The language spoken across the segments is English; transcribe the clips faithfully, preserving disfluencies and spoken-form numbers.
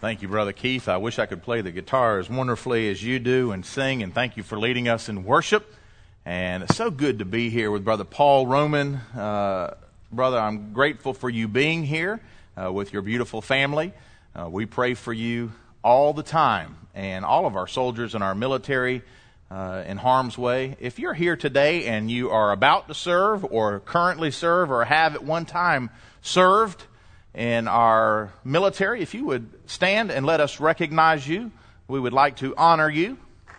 Thank you, Brother Keith. I wish I could play the guitar as wonderfully as you do and sing, and thank you for leading us in worship. And it's so good to be here with Brother Paul Roman. Uh, brother, I'm grateful for you being here uh, with your beautiful family. Uh, we pray for you all the time, and all of our soldiers in our military uh, in harm's way. If you're here today and you are about to serve or currently serve or have at one time served in our military, if you would stand and let us recognize you, we would like to honor you.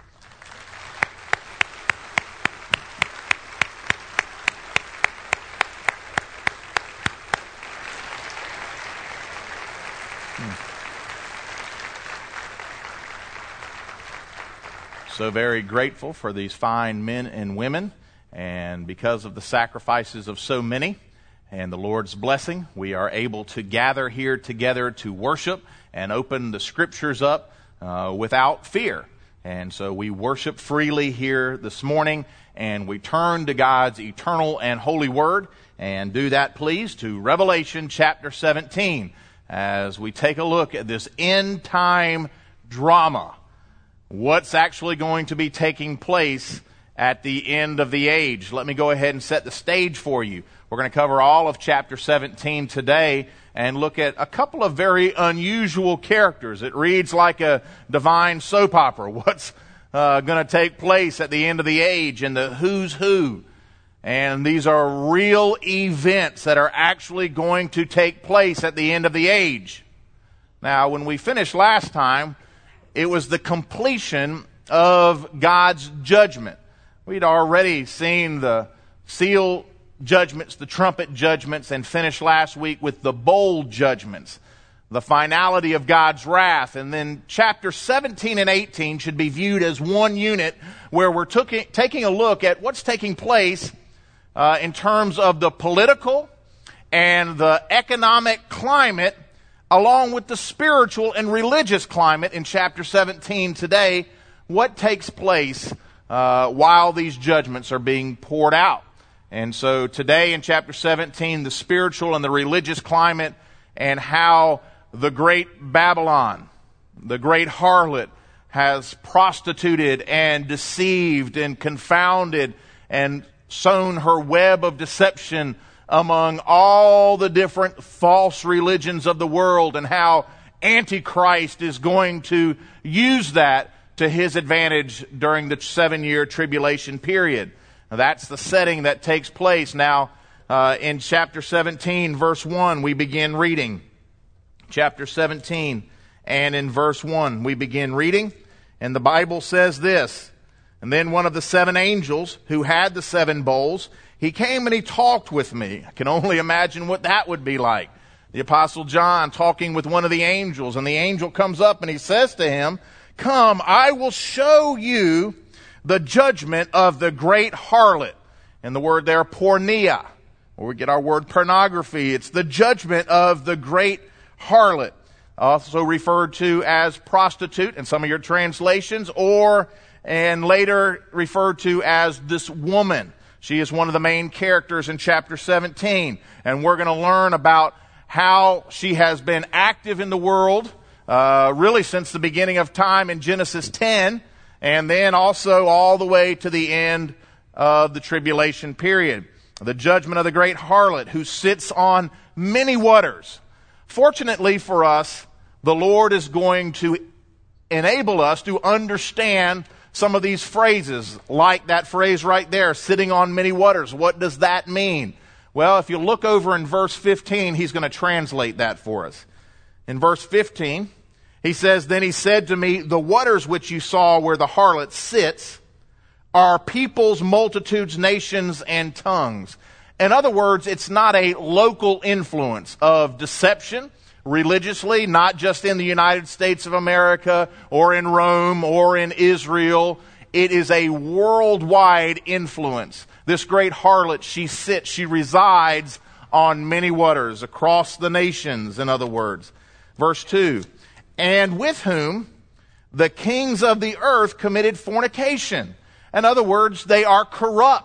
So very grateful for these fine men and women, and because of the sacrifices of so many and the Lord's blessing, we are able to gather here together to worship and open the Scriptures up uh, without fear. And so we worship freely here this morning, and we turn to God's eternal and holy Word, and do that, please, to Revelation chapter seventeen, as we take a look at this end-time drama. What's actually going to be taking place at the end of the age? Let me go ahead and set the stage for you. We're going to cover all of chapter seventeen today and look at a couple of very unusual characters. It reads like a divine soap opera. What's uh, going to take place at the end of the age and the who's who. And these are real events that are actually going to take place at the end of the age. Now, when we finished last time, it was the completion of God's judgment. We'd already seen the seal judgments, the trumpet judgments, and finished last week with the bowl judgments, the finality of God's wrath. And then chapter seventeen and eighteen should be viewed as one unit, where we're took, taking a look at what's taking place uh, in terms of the political and the economic climate, along with the spiritual and religious climate in chapter seventeen today. What takes place uh, while these judgments are being poured out. And so today in chapter seventeen, the spiritual and the religious climate, and how the great Babylon, the great harlot, has prostituted and deceived and confounded and sown her web of deception among all the different false religions of the world, and how Antichrist is going to use that to his advantage during the seven-year tribulation period. Now, that's the setting that takes place. Now, uh, in chapter seventeen, verse one, we begin reading. Chapter seventeen, and in verse one, we begin reading. And the Bible says this: "And then one of the seven angels who had the seven bowls, he came and he talked with me." I can only imagine what that would be like. The Apostle John talking with one of the angels, and the angel comes up and he says to him, "Come, I will show you the judgment of the great harlot." And the word there, porneia, where we get our word pornography. It's the judgment of the great harlot, also referred to as prostitute in some of your translations, or and later referred to as this woman. She is one of the main characters in chapter seventeen, and we're going to learn about how she has been active in the world, uh, really since the beginning of time in Genesis ten, and then also all the way to the end of the tribulation period. The judgment of the great harlot who sits on many waters. Fortunately for us, the Lord is going to enable us to understand some of these phrases, like that phrase right there, sitting on many waters. What does that mean? Well, if you look over in verse fifteen, he's going to translate that for us. In verse fifteen, he says, "Then he said to me, the waters which you saw where the harlot sits are peoples, multitudes, nations, and tongues." In other words, it's not a local influence of deception religiously, not just in the United States of America or in Rome or in Israel. It is a worldwide influence. This great harlot, she sits, she resides on many waters, across the nations, in other words. Verse two, "And with whom the kings of the earth committed fornication." In other words, they are corrupt.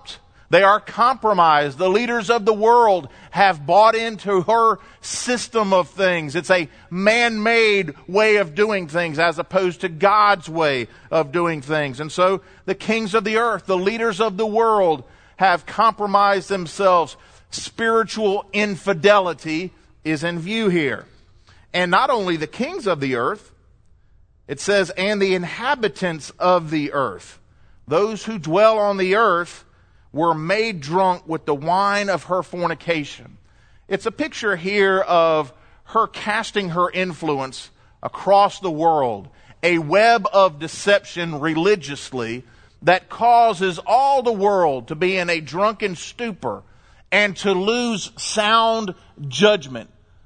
They are compromised. The leaders of the world have bought into her system of things. It's a man-made way of doing things as opposed to God's way of doing things. And so the kings of the earth, the leaders of the world, have compromised themselves. Spiritual infidelity is in view here. And not only the kings of the earth, it says, and the inhabitants of the earth. Those who dwell on the earth were made drunk with the wine of her fornication. It's a picture here of her casting her influence across the world, a web of deception religiously that causes all the world to be in a drunken stupor and to lose sound judgment,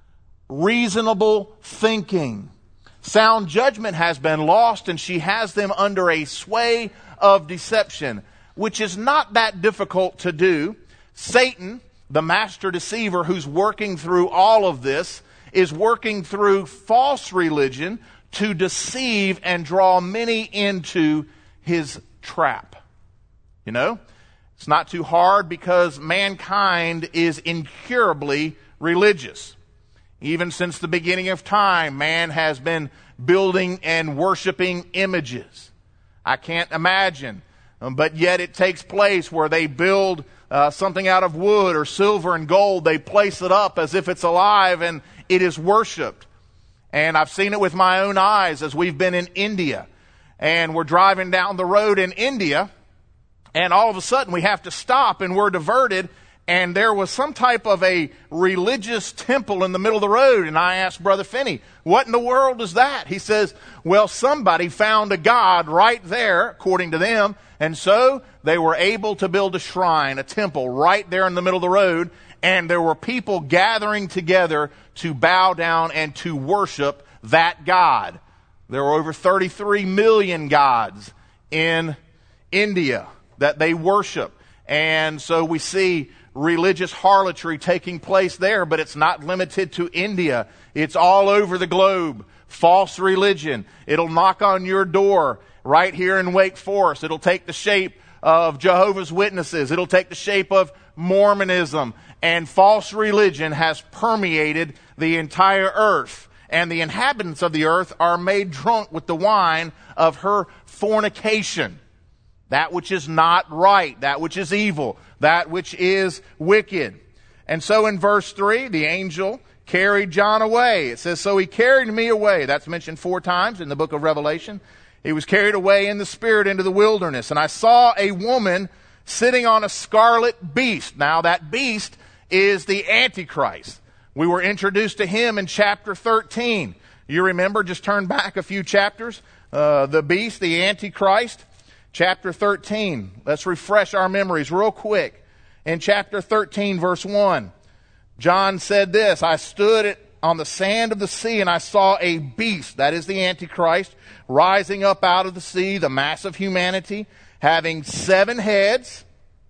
reasonable thinking. Sound judgment has been lost, and she has them under a sway of deception, which is not that difficult to do. Satan, the master deceiver who's working through all of this, is working through false religion to deceive and draw many into his trap. You know, it's not too hard because mankind is incurably religious. Even since the beginning of time, man has been building and worshiping images. I can't imagine. Um, but yet it takes place where they build uh, something out of wood or silver and gold. They place it up as if it's alive and it is worshipped. And I've seen it with my own eyes as we've been in India. And we're driving down the road in India. And all of a sudden we have to stop and we're diverted. And there was some type of a religious temple in the middle of the road. And I asked Brother Finney, what in the world is that? He says, well, somebody found a god right there, according to them. And so they were able to build a shrine, a temple, right there in the middle of the road. And there were people gathering together to bow down and to worship that god. There were over thirty-three million gods in India that they worship. And so we see religious harlotry taking place there, but it's not limited to India. It's all over the globe. False religion. It'll knock on your door right here in Wake Forest. It'll take the shape of Jehovah's Witnesses. It'll take the shape of Mormonism. And false religion has permeated the entire earth. And the inhabitants of the earth are made drunk with the wine of her fornication. That which is not right, that which is evil, that which is wicked. And so in verse three, the angel carried John away. It says, so he carried me away. That's mentioned four times in the book of Revelation. He was carried away in the spirit into the wilderness. And I saw a woman sitting on a scarlet beast. Now that beast is the Antichrist. We were introduced to him in chapter thirteen. You remember, just turn back a few chapters. Uh, the beast, the Antichrist. Chapter thirteen. Let's refresh our memories real quick. In chapter thirteen, verse one, John said this, I stood on the sand of the sea and I saw a beast, that is the Antichrist, rising up out of the sea, the mass of humanity, having seven heads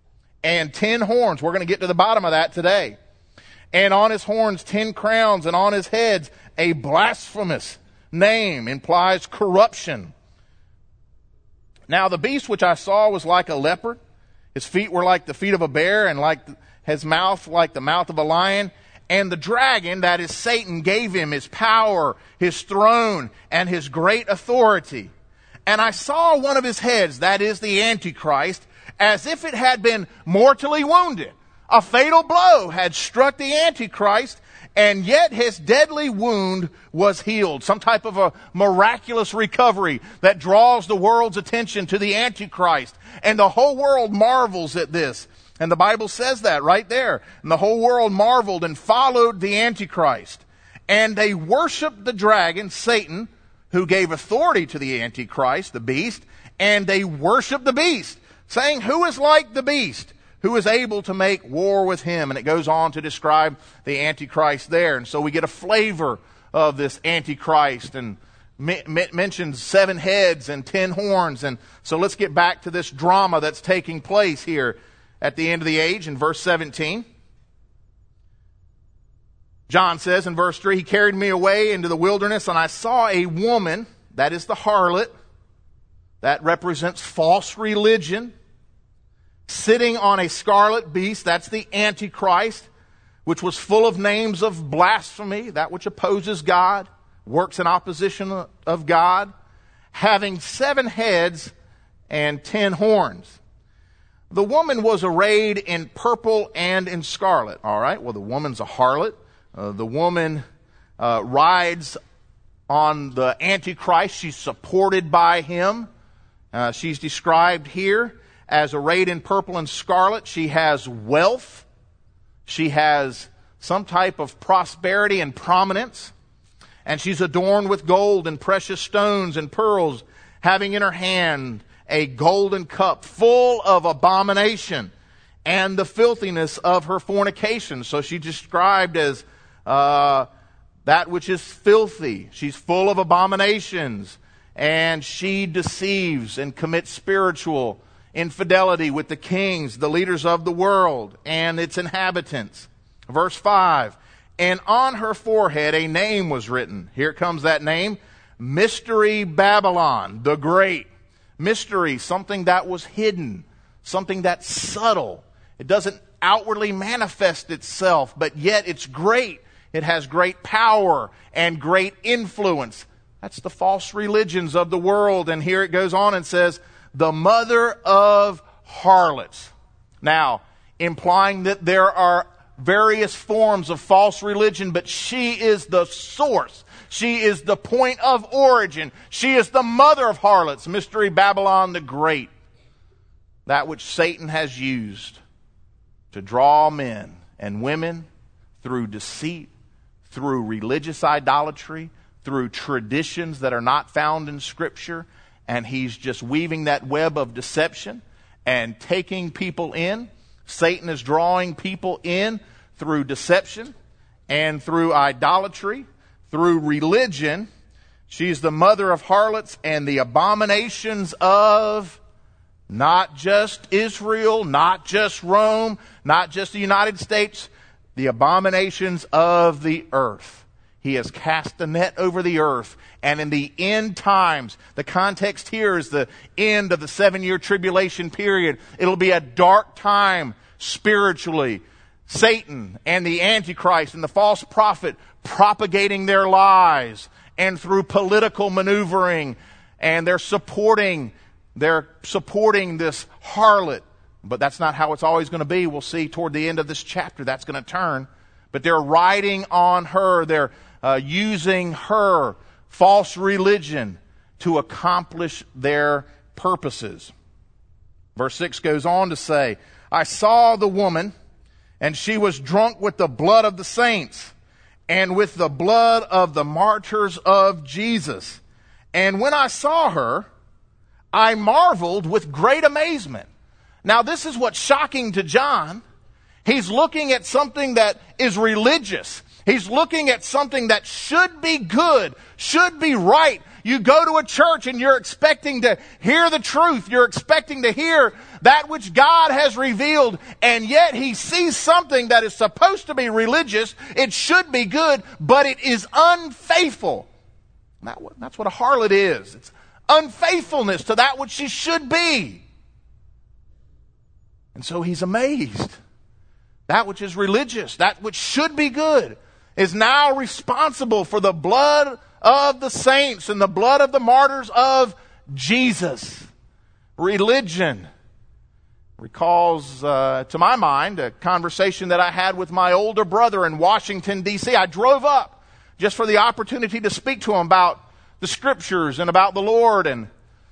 and ten horns. We're going to get to the bottom of that today. And on his horns, ten crowns, and on his heads, a blasphemous name, implies corruption. Now the beast which I saw was like a leopard. His feet were like the feet of a bear, and like his mouth like the mouth of a lion. And the dragon, that is Satan, gave him his power, his throne, and his great authority. And I saw one of his heads, that is the Antichrist, as if it had been mortally wounded. A fatal blow had struck the Antichrist, and yet his deadly wound was healed. Some type of a miraculous recovery that draws the world's attention to the Antichrist. And the whole world marvels at this. And the Bible says that right there. And the whole world marveled and followed the Antichrist. And they worshiped the dragon, Satan, who gave authority to the Antichrist, the beast. And they worshiped the beast, saying, who is like the beast? Who is able to make war with him? And it goes on to describe the Antichrist there. And so we get a flavor of this Antichrist, and me- me- mentions seven heads and ten horns. And so let's get back to this drama that's taking place here at the end of the age in verse seventeen. John says in verse three, he carried me away into the wilderness, and I saw a woman, that is the harlot, that represents false religion, sitting on a scarlet beast, that's the Antichrist, which was full of names of blasphemy, that which opposes God, works in opposition of God, having seven heads and ten horns. The woman was arrayed in purple and in scarlet. All right, well, the woman's a harlot. Uh, the woman uh, rides on the Antichrist. She's supported by him. Uh, she's described here as arrayed in purple and scarlet. She has wealth. She has some type of prosperity and prominence. And she's adorned with gold and precious stones and pearls, having in her hand a golden cup full of abomination and the filthiness of her fornication. So she's described as uh, that which is filthy. She's full of abominations, and she deceives and commits spiritual infidelity with the kings, the leaders of the world, and its inhabitants. Verse five, and on her forehead a name was written. Here comes that name, Mystery Babylon, the Great. Mystery, something that was hidden, something that's subtle. It doesn't outwardly manifest itself, but yet it's great. It has great power and great influence. That's the false religions of the world. And here it goes on and says, the mother of harlots. Now, implying that there are various forms of false religion, but she is the source. She is the point of origin. She is the mother of harlots, Mystery Babylon the Great. That which Satan has used to draw men and women through deceit, through religious idolatry, through traditions that are not found in Scripture. And he's just weaving that web of deception and taking people in. Satan is drawing people in through deception and through idolatry, through religion. She's the mother of harlots and the abominations of not just Israel, not just Rome, not just the United States, the abominations of the earth. He has cast a net over the earth. And in the end times, the context here is the end of the seven-year tribulation period. It'll be a dark time spiritually. Satan and the Antichrist and the false prophet propagating their lies, and through political maneuvering, and they're supporting, they're supporting this harlot. But that's not how it's always going to be. We'll see toward the end of this chapter that's going to turn. But they're riding on her. They're uh, using her false religion to accomplish their purposes. Verse six goes on to say, I saw the woman, and she was drunk with the blood of the saints, and with the blood of the martyrs of Jesus. And when I saw her, I marveled with great amazement. Now, this is what's shocking to John. He's looking at something that is religious. He's looking at something that should be good, should be right. You go to a church and you're expecting to hear the truth. You're expecting to hear that which God has revealed. And yet he sees something that is supposed to be religious. It should be good, but it is unfaithful. That's what a harlot is. It's unfaithfulness to that which she should be. And so he's amazed. That which is religious, that which should be good, is now responsible for the blood of the saints and the blood of the martyrs of Jesus. Religion recalls, uh, to my mind, a conversation that I had with my older brother in Washington, D C I drove up just for the opportunity to speak to him about the Scriptures and about the Lord, and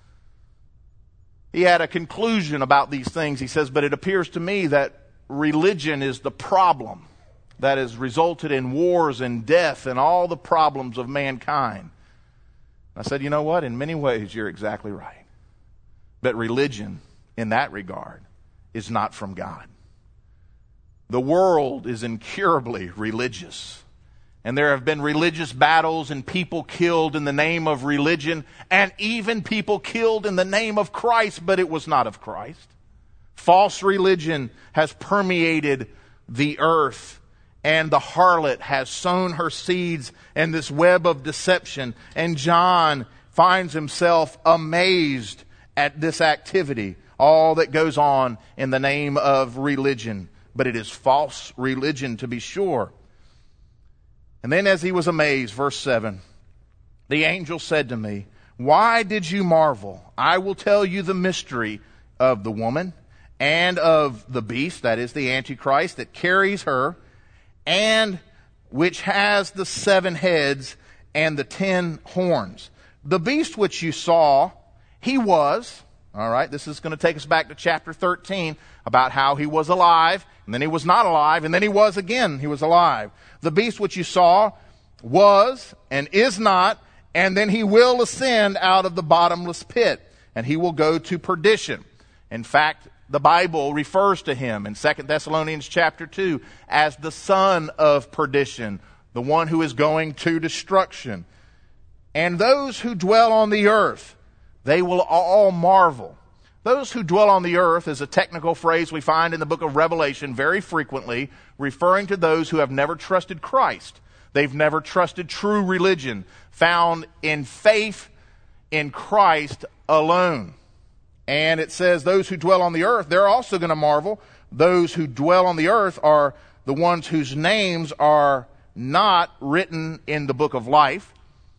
he had a conclusion about these things. He says, but it appears to me that religion is the problem that has resulted in wars and death and all the problems of mankind. I said, you know what? In many ways, you're exactly right. But religion, in that regard, is not from God. The world is incurably religious. And there have been religious battles and people killed in the name of religion, and even people killed in the name of Christ, but it was not of Christ. False religion has permeated the earth, and the harlot has sown her seeds in this web of deception. And John finds himself amazed at this activity. all that goes on in the name of religion. But it is false religion, to be sure. And then as he was amazed, verse seven, the angel said to me, why did you marvel? I will tell you the mystery of the woman and of the beast, that is the Antichrist, that carries her, and which has the seven heads and the ten horns. The beast which you saw, he was, all right, this is going to take us back to chapter thirteen about how he was alive, and then he was not alive, and then he was again, he was alive. The beast which you saw was and is not, and then he will ascend out of the bottomless pit, and he will go to perdition. In fact, the Bible refers to him in Second Thessalonians chapter two as the son of perdition, the one who is going to destruction. And those who dwell on the earth, they will all marvel. Those who dwell on the earth is a technical phrase we find in the book of Revelation very frequently, referring to those who have never trusted Christ. They've never trusted true religion, found in faith in Christ alone. And it says those who dwell on the earth, they're also going to marvel. Those who dwell on the earth are the ones whose names are not written in the book of life.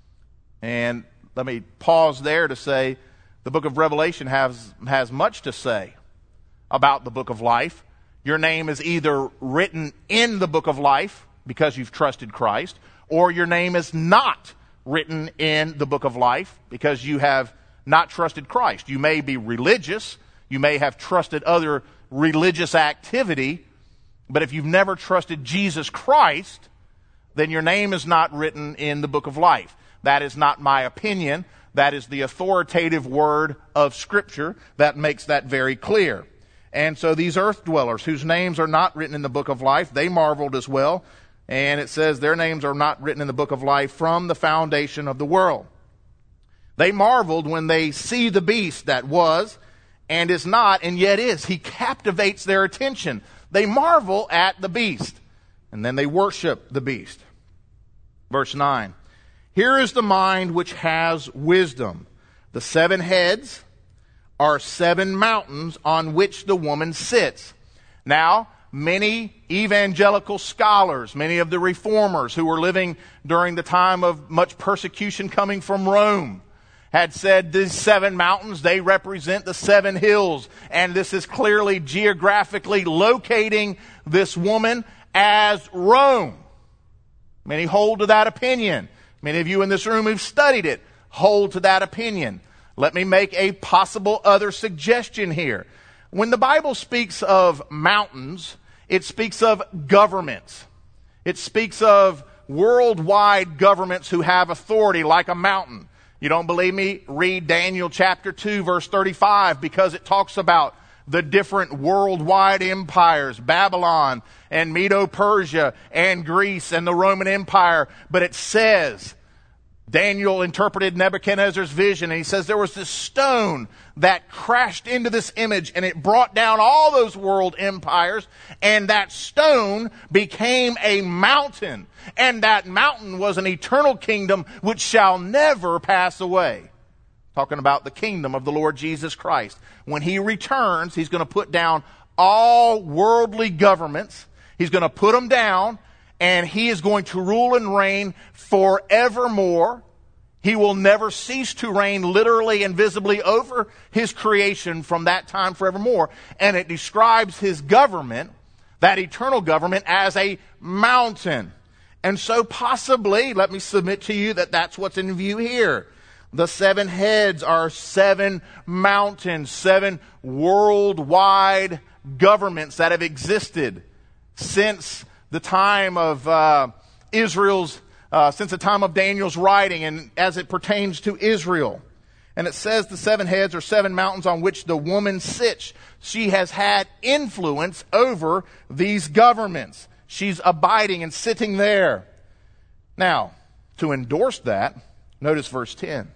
And let me pause there to say the book of Revelation has, has much to say about the book of life. Your name is either written in the book of life because you've trusted Christ, or your name is not written in the book of life because you have not trusted Christ. You may be religious, you may have trusted other religious activity, but if you've never trusted Jesus Christ, then your name is not written in the book of life. That is not my opinion. That is the authoritative word of Scripture that makes that very clear. And so these earth dwellers whose names are not written in the book of life, they marveled as well. And it says their names are not written in the book of life from the foundation of the world. They marveled when they see the beast that was and is not and yet is. He captivates their attention. They marvel at the beast, and then they worship the beast. Verse nine. Here is the mind which has wisdom. The seven heads are seven mountains on which the woman sits. Now, many evangelical scholars, many of the reformers who were living during the time of much persecution coming from Rome, had said these seven mountains, they represent the seven hills. And this is clearly geographically locating this woman as Rome. Many hold to that opinion. Many of you in this room who've studied it hold to that opinion. Let me make a possible other suggestion here. When the Bible speaks of mountains, it speaks of governments. It speaks of worldwide governments who have authority like a mountain. You don't believe me? Read Daniel chapter two, verse thirty-five, because it talks about the different worldwide empires, Babylon and Medo-Persia and Greece and the Roman Empire. But it says, Daniel interpreted Nebuchadnezzar's vision, and he says there was this stone that crashed into this image, and it brought down all those world empires, and that stone became a mountain, and that mountain was an eternal kingdom which shall never pass away. Talking about the kingdom of the Lord Jesus Christ. When he returns, he's going to put down all worldly governments. He's going to put them down, and he is going to rule and reign forevermore. He will never cease to reign literally and visibly over his creation from that time forevermore. And it describes his government, that eternal government, as a mountain. And so possibly, let me submit to you that that's what's in view here. The seven heads are seven mountains, seven worldwide governments that have existed since the time of uh, Israel's, uh, since the time of Daniel's writing, and as it pertains to Israel. And it says the seven heads are seven mountains on which the woman sits. She has had influence over these governments. She's abiding and sitting there. Now, to endorse that, notice verse ten.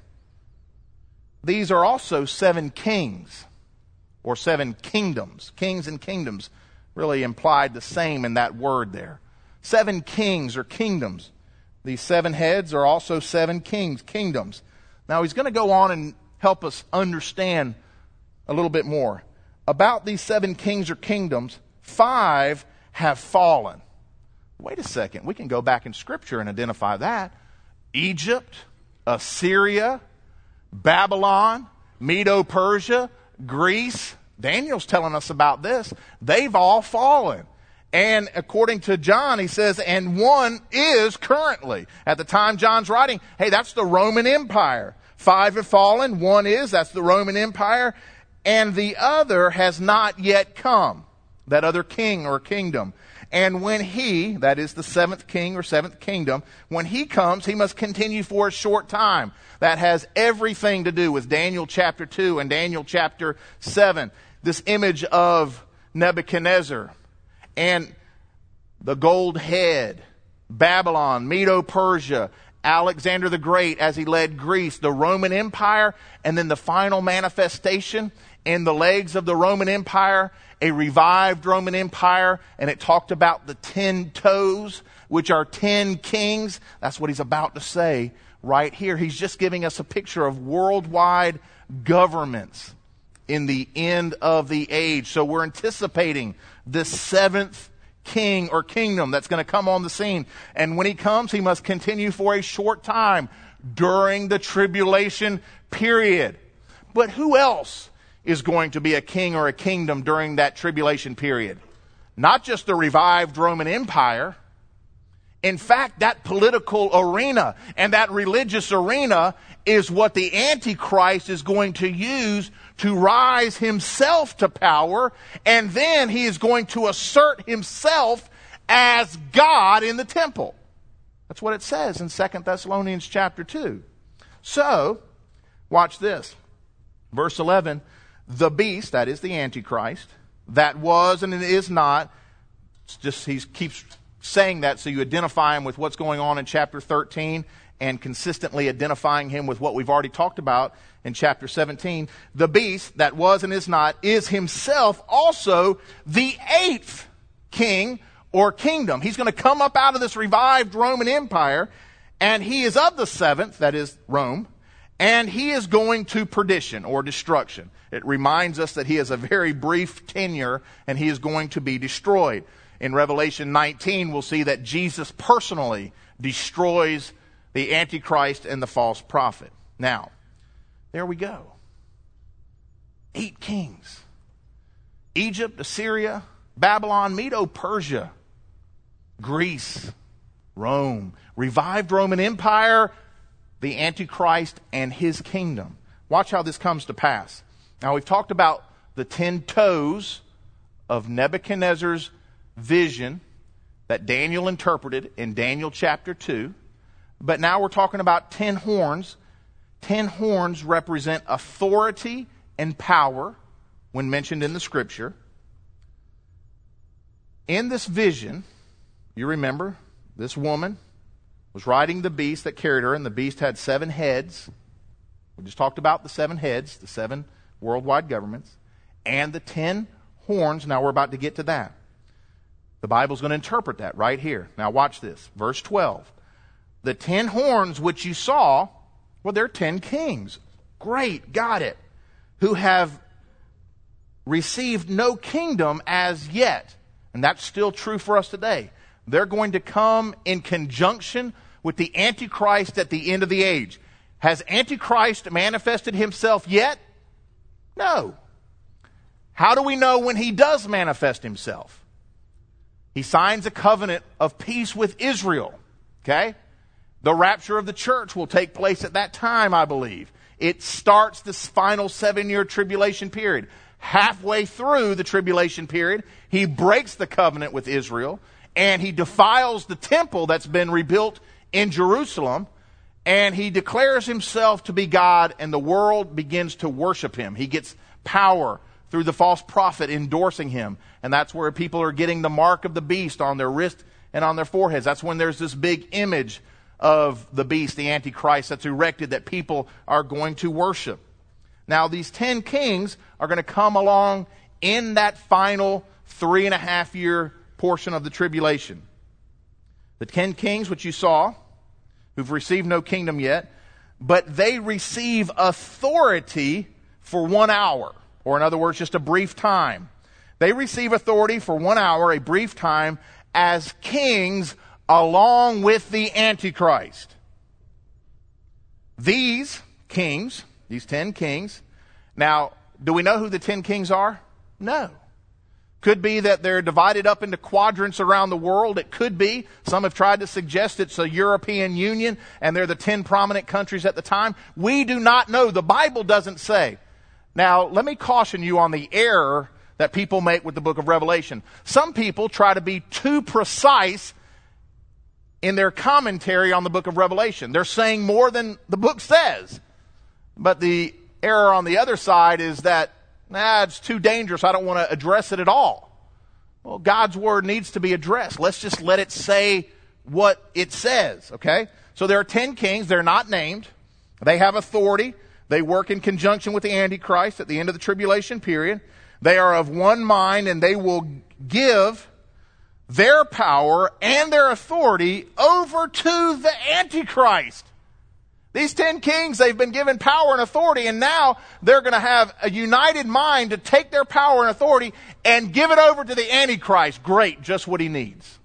These are also seven kings, or seven kingdoms. Kings and kingdoms really implied the same in that word there. Seven kings or kingdoms. These seven heads are also seven kings, kingdoms. Now he's going to go on and help us understand a little bit more. about these seven kings or kingdoms, five have fallen. Wait a second. We can go back in Scripture and identify that. Egypt, Assyria, Babylon, Medo-Persia, Greece. Daniel's telling us about this. They've all fallen. And according to John, he says, and one is currently. At the time John's writing, hey, that's the Roman Empire. Five have fallen, one is, that's the Roman Empire, and the other has not yet come, that other king or kingdom. And when he, that is the seventh king or seventh kingdom, when he comes, he must continue for a short time. That has everything to do with Daniel chapter two and Daniel chapter seven. This image of Nebuchadnezzar and the gold head, Babylon, Medo-Persia, Alexander the Great as he led Greece, the Roman Empire, and then the final manifestation in the legs of the Roman Empire, a revived Roman Empire, and it talked about the ten toes, which are ten kings. That's what he's about to say right here. He's just giving us a picture of worldwide governments in the end of the age. So we're anticipating the seventh king or kingdom that's going to come on the scene. And when he comes, he must continue for a short time during the tribulation period. But who else is going to be a king or a kingdom during that tribulation period? Not just the revived Roman Empire. In fact, that political arena and that religious arena is what the Antichrist is going to use to rise himself to power, and then he is going to assert himself as God in the temple. That's what it says in Second Thessalonians chapter two. So, watch this. Verse eleven, the beast, that is the Antichrist, that was and it is not, it's just he keeps saying that so you identify him with what's going on in chapter thirteen and consistently identifying him with what we've already talked about in chapter seventeen. The beast that was and is not is himself also the eighth king or kingdom. He's going to come up out of this revived Roman Empire, and he is of the seventh, that is Rome, and he is going to perdition or destruction. It reminds us that he has a very brief tenure and he is going to be destroyed. In Revelation nineteen, we'll see that Jesus personally destroys the Antichrist and the false prophet. Now, there we go. Eight kings. Egypt, Assyria, Babylon, Medo-Persia, Greece, Rome, revived Roman Empire, the Antichrist and his kingdom. Watch how this comes to pass. Now, we've talked about the ten toes of Nebuchadnezzar's vision that Daniel interpreted in Daniel chapter two. But now we're talking about ten horns. Ten horns represent authority and power when mentioned in the scripture. In this vision, you remember, this woman was riding the beast that carried her, and the beast had seven heads. We just talked about the seven heads, the seven worldwide governments, and the ten horns. Now we're about to get to that. The Bible's going to interpret that right here. Now watch this. Verse twelve. The ten horns which you saw, well, they're ten kings. Great, got it. Who have received no kingdom as yet. And that's still true for us today. They're going to come in conjunction with the Antichrist at the end of the age. Has Antichrist manifested himself yet? No. How do we know when he does manifest himself? He signs a covenant of peace with Israel. Okay? The rapture of the church will take place at that time, I believe. It starts this final seven-year tribulation period. Halfway through the tribulation period, he breaks the covenant with Israel, and he defiles the temple that's been rebuilt in Jerusalem, and he declares himself to be God, and the world begins to worship him. He gets power through the false prophet endorsing him, and that's where people are getting the mark of the beast on their wrist and on their foreheads. That's when there's this big image of the beast, the Antichrist, that's erected that people are going to worship. Now, these ten kings are going to come along in that final three and a half year portion of the tribulation. The ten kings which you saw, who've received no kingdom yet, but they receive authority for one hour or in other words, just a brief time. They receive authority for one hour, a brief time, as kings along with the Antichrist. These kings, these ten kings, now, do we know who the ten kings are? No. Could be that they're divided up into quadrants around the world. It could be. Some have tried to suggest it's a European Union and they're the ten prominent countries at the time. We do not know. The Bible doesn't say. Now, let me caution you on the error that people make with the book of Revelation. Some people try to be too precise in their commentary on the book of Revelation. They're saying more than the book says. But the error on the other side is that, nah, it's too dangerous. I don't want to address it at all. Well, God's word needs to be addressed. Let's just let it say what it says, okay? So there are ten kings. They're not named. They have authority. They work in conjunction with the Antichrist at the end of the tribulation period. They are of one mind, and they will give their power and their authority over to the Antichrist. These ten kings, they've been given power and authority, and now they're going to have a united mind to take their power and authority and give it over to the Antichrist. Great, just what he needs.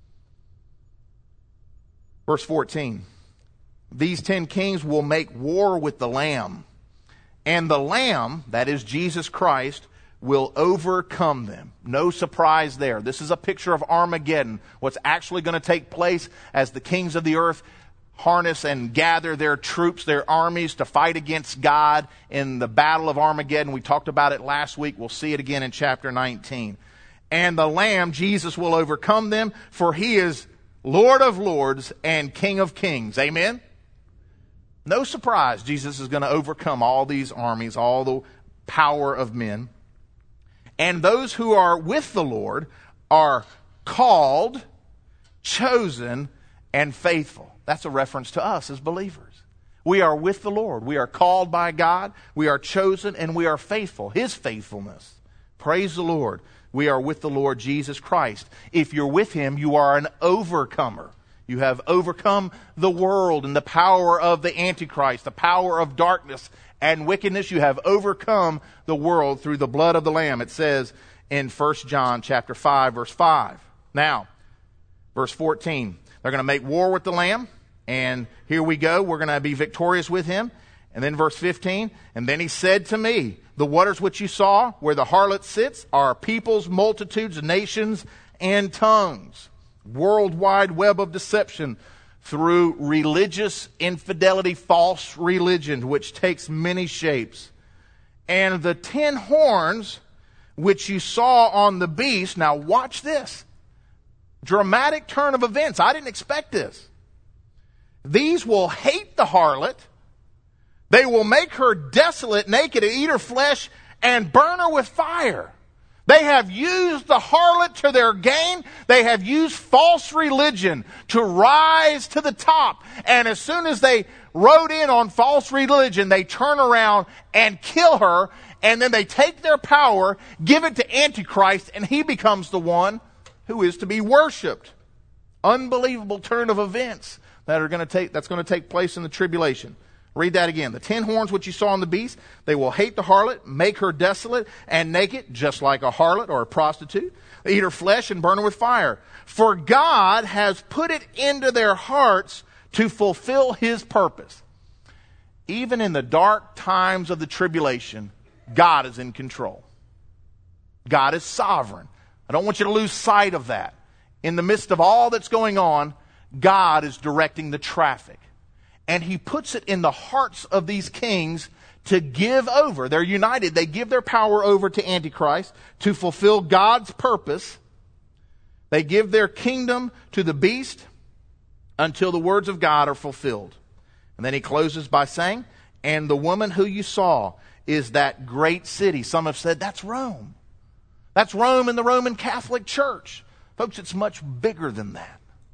Verse fourteen. These ten kings will make war with the Lamb, and the Lamb, that is Jesus Christ, will overcome them. No surprise there. This is a picture of Armageddon, what's actually going to take place as the kings of the earth harness and gather their troops, their armies to fight against God in the battle of Armageddon. We talked about it last week. We'll see it again in chapter nineteen. And the Lamb, Jesus, will overcome them, for he is Lord of lords and King of kings. Amen? No surprise, Jesus is going to overcome all these armies, all the power of men. And those who are with the Lord are called, chosen, and faithful. That's a reference to us as believers. We are with the Lord. We are called by God. We are chosen, and we are faithful. His faithfulness. Praise the Lord. We are with the Lord Jesus Christ. If you're with Him, you are an overcomer. You have overcome the world and the power of the Antichrist, the power of darkness and wickedness. You have overcome the world through the blood of the Lamb. It says in First John chapter five, verse five. Now, verse fourteen. They're going to make war with the Lamb. And here we go. We're going to be victorious with him. And then verse fifteen. And then he said to me, the waters which you saw, where the harlot sits, are peoples, multitudes, nations, and tongues. Worldwide web of deception through religious infidelity, false religion, which takes many shapes. And the ten horns which you saw on the beast, now watch this. Dramatic turn of events. I didn't expect this. These will hate the harlot. They will make her desolate, naked, and eat her flesh, and burn her with fire. They have used the harlot to their gain. They have used false religion to rise to the top. And as soon as they rode in on false religion, they turn around and kill her. And then they take their power, give it to Antichrist, and he becomes the one who is to be worshipped. Unbelievable turn of events that are going to take, that's going to take place in the tribulation. Read that again. The ten horns which you saw on the beast, they will hate the harlot, make her desolate and naked, just like a harlot or a prostitute. They eat her flesh and burn her with fire. For God has put it into their hearts to fulfill His purpose. Even in the dark times of the tribulation, God is in control. God is sovereign. I don't want you to lose sight of that. In the midst of all that's going on, God is directing the traffic. And He puts it in the hearts of these kings to give over. They're united. They give their power over to Antichrist to fulfill God's purpose. They give their kingdom to the beast until the words of God are fulfilled. And then he closes by saying, and the woman who you saw is that great city. Some have said, that's Rome. That's Rome and the Roman Catholic Church. Folks, it's much bigger than that.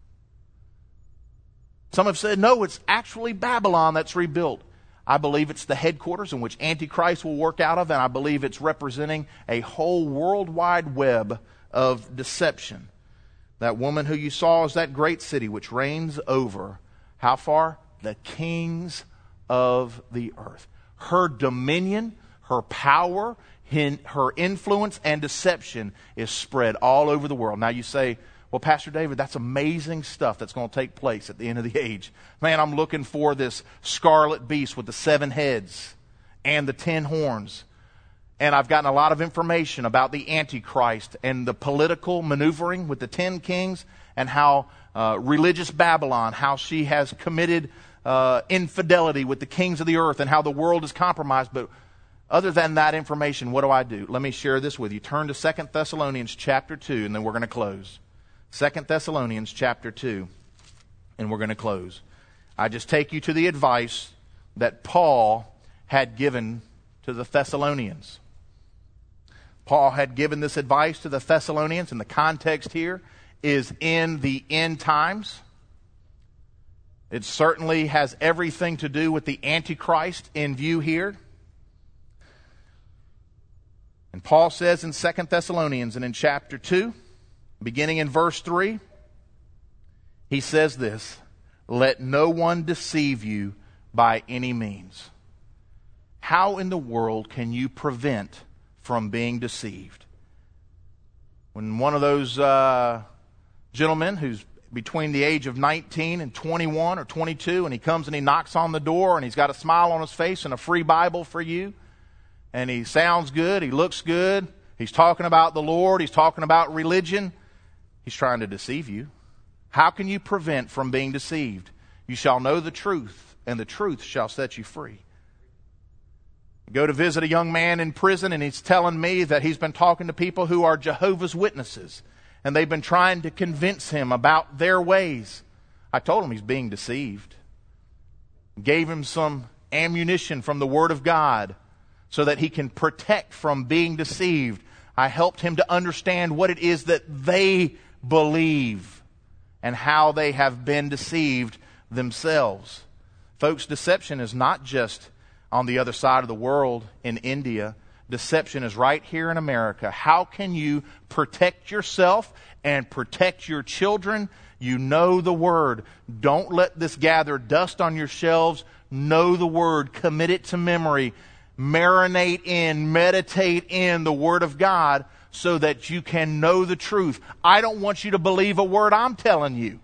Some have said, no, it's actually Babylon that's rebuilt. I believe it's the headquarters in which Antichrist will work out of, and I believe it's representing a whole worldwide web of deception. That woman who you saw is that great city which reigns over, how far? The kings of the earth. Her dominion, her power, her influence and deception is spread all over the world. Now you say, well, Pastor David, that's amazing stuff that's going to take place at the end of the age. Man, I'm looking for this scarlet beast with the seven heads and the ten horns. And I've gotten a lot of information about the Antichrist and the political maneuvering with the ten kings and how uh, religious Babylon, how she has committed uh, infidelity with the kings of the earth and how the world is compromised. But other than that information, what do I do? Let me share this with you. Turn to Second Thessalonians chapter two, and then we're going to close. Second Thessalonians chapter two, and we're going to close. I just take you to the advice that Paul had given to the Thessalonians. Paul had given this advice to the Thessalonians, and the context here is in the end times. It certainly has everything to do with the Antichrist in view here. And Paul says in Second Thessalonians and in chapter two, beginning in verse three, he says this, "Let no one deceive you by any means." How in the world can you prevent from being deceived? When one of those uh, gentlemen who's between the age of nineteen and twenty-one or twenty-two, and he comes and he knocks on the door and he's got a smile on his face and a free Bible for you, and he sounds good, he looks good, he's talking about the Lord, he's talking about religion, he's trying to deceive you. How can you prevent from being deceived? You shall know the truth, and the truth shall set you free. Go to visit a young man in prison, and he's telling me that he's been talking to people who are Jehovah's Witnesses, and they've been trying to convince him about their ways. I told him he's being deceived. Gave him some ammunition from the Word of God so that he can protect from being deceived. I helped him to understand what it is that they believe and how they have been deceived themselves. Folks, deception is not just on the other side of the world in India. Deception is right here in America. How can you protect yourself and protect your children? You know the Word. Don't let this gather dust on your shelves. Know the Word. Commit it to memory. Marinate in, meditate in the Word of God so that you can know the truth. I don't want you to believe a word I'm telling you.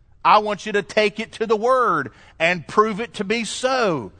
I want you to take it to the Word and prove it to be so.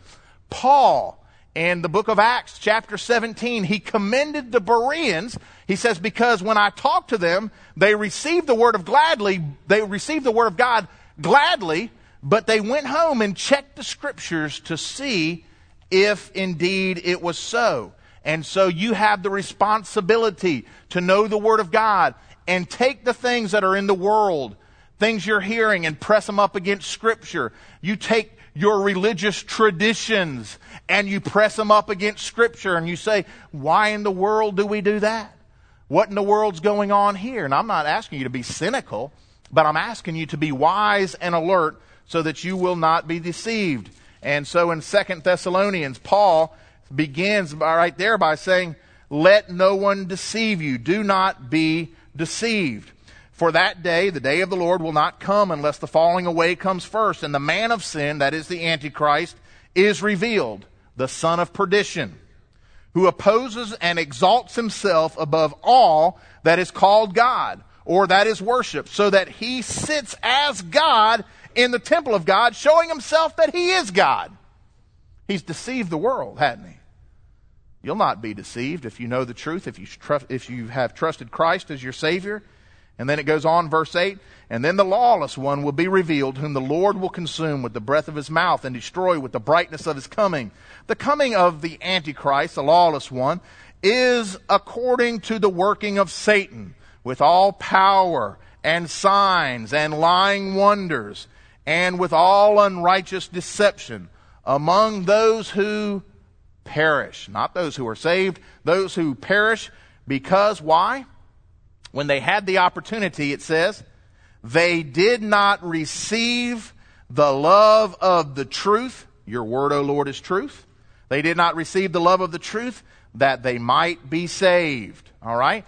Paul, in the book of Acts, chapter seventeen, he commended the Bereans. He says, because when I talked to them, they received the word of gladly, they received the word of God gladly, but they went home and checked the scriptures to see if indeed it was so. And so you have the responsibility to know the Word of God and take the things that are in the world, things you're hearing, and press them up against Scripture. You take your religious traditions and you press them up against Scripture and you say, why in the world do we do that? What in the world's going on here? And I'm not asking you to be cynical, but I'm asking you to be wise and alert so that you will not be deceived. And so in Second Thessalonians, Paul begins by, right there by saying, let no one deceive you. Do not be deceived. For that day, the day of the Lord, will not come unless the falling away comes first. And the man of sin, that is the Antichrist, is revealed, the son of perdition, who opposes and exalts himself above all that is called God, or that is worship, so that he sits as God in the temple of God, showing himself that he is God. He's deceived the world, hasn't he? You'll not be deceived if you know the truth, if you trust, if you have trusted Christ as your Savior. And then it goes on, verse eight, and then the lawless one will be revealed, whom the Lord will consume with the breath of his mouth and destroy with the brightness of his coming. The coming of the Antichrist, the lawless one, is according to the working of Satan, with all power and signs and lying wonders, and with all unrighteous deception among those who perish. Not those who are saved, those who perish. Because, why? When they had the opportunity, it says, they did not receive the love of the truth. Your word, O Lord, is truth. They did not receive the love of the truth that they might be saved. All right?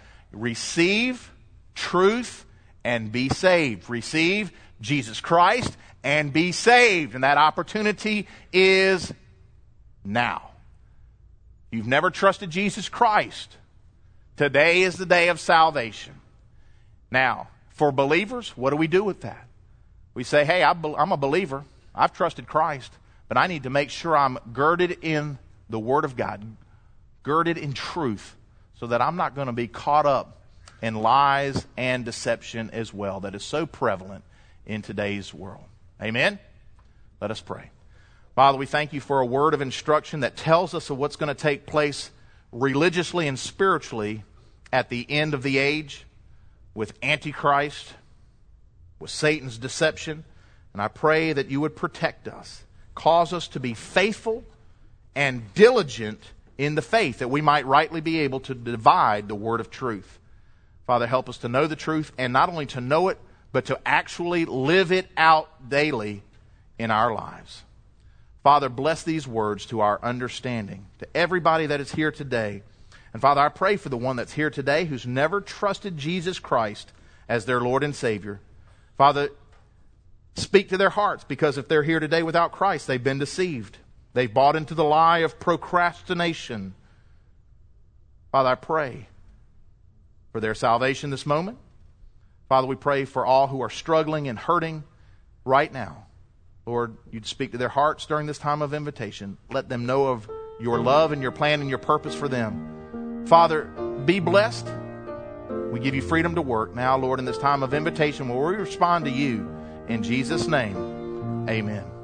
Receive truth and be saved. Receive Jesus Christ and be saved. And that opportunity is now. you've never trusted Jesus Christ, today is the day of salvation. Now, for believers, what do we do with that? We say, hey, I'm a believer. I've trusted Christ, but I need to make sure I'm girded in the Word of God, girded in truth, so that I'm not going to be caught up in lies and deception as well that is so prevalent in today's world. Amen? Let us pray. Father, we thank you for a word of instruction that tells us of what's going to take place religiously and spiritually at the end of the age with Antichrist, with Satan's deception. And I pray that you would protect us, cause us to be faithful and diligent in the faith, that we might rightly be able to divide the word of truth. Father, help us to know the truth, and not only to know it, but to actually live it out daily in our lives. Father, bless these words to our understanding, to everybody that is here today. And Father, I pray for the one that's here today who's never trusted Jesus Christ as their Lord and Savior. Father, speak to their hearts, because if they're here today without Christ, they've been deceived. They've bought into the lie of procrastination. Father, I pray for their salvation this moment. Father, we pray for all who are struggling and hurting right now. Lord, you'd speak to their hearts during this time of invitation. Let them know of your love and your plan and your purpose for them. Father, be blessed. We give you freedom to work now, Lord, in this time of invitation where we respond to you. In Jesus' name, amen.